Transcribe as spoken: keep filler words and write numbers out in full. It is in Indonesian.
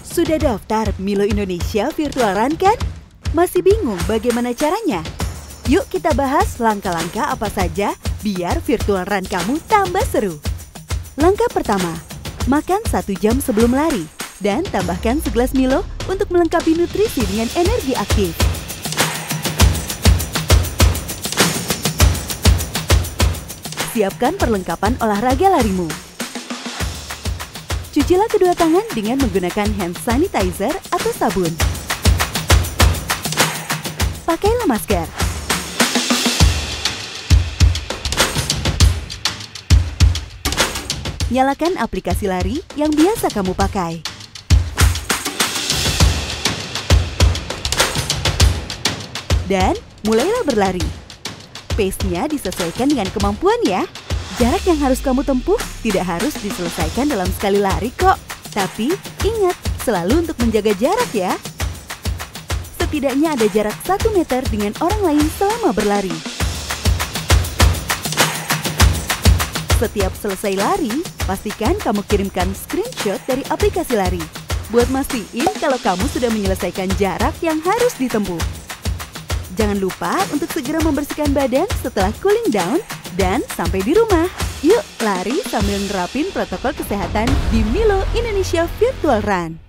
Sudah daftar Milo Indonesia Virtual Run kan? Masih bingung bagaimana caranya? Yuk kita bahas langkah-langkah apa saja biar virtual run kamu tambah seru. Langkah pertama, makan satu jam sebelum lari dan tambahkan segelas Milo untuk melengkapi nutrisi dengan energi aktif. Siapkan perlengkapan olahraga larimu. Cucilah kedua tangan dengan menggunakan hand sanitizer atau sabun. Pakailah masker. Nyalakan aplikasi lari yang biasa kamu pakai. Dan mulailah berlari. Pace-nya disesuaikan dengan kemampuan ya. Jarak yang harus kamu tempuh tidak harus diselesaikan dalam sekali lari kok. Tapi ingat, selalu untuk menjaga jarak ya. Setidaknya ada jarak satu meter dengan orang lain selama berlari. Setiap selesai lari, pastikan kamu kirimkan screenshot dari aplikasi lari. Buat mastiin kalau kamu sudah menyelesaikan jarak yang harus ditempuh. Jangan lupa untuk segera membersihkan badan setelah cooling down dan sampai di rumah. Yuk lari sambil nerapin protokol kesehatan di Milo Indonesia Virtual Run.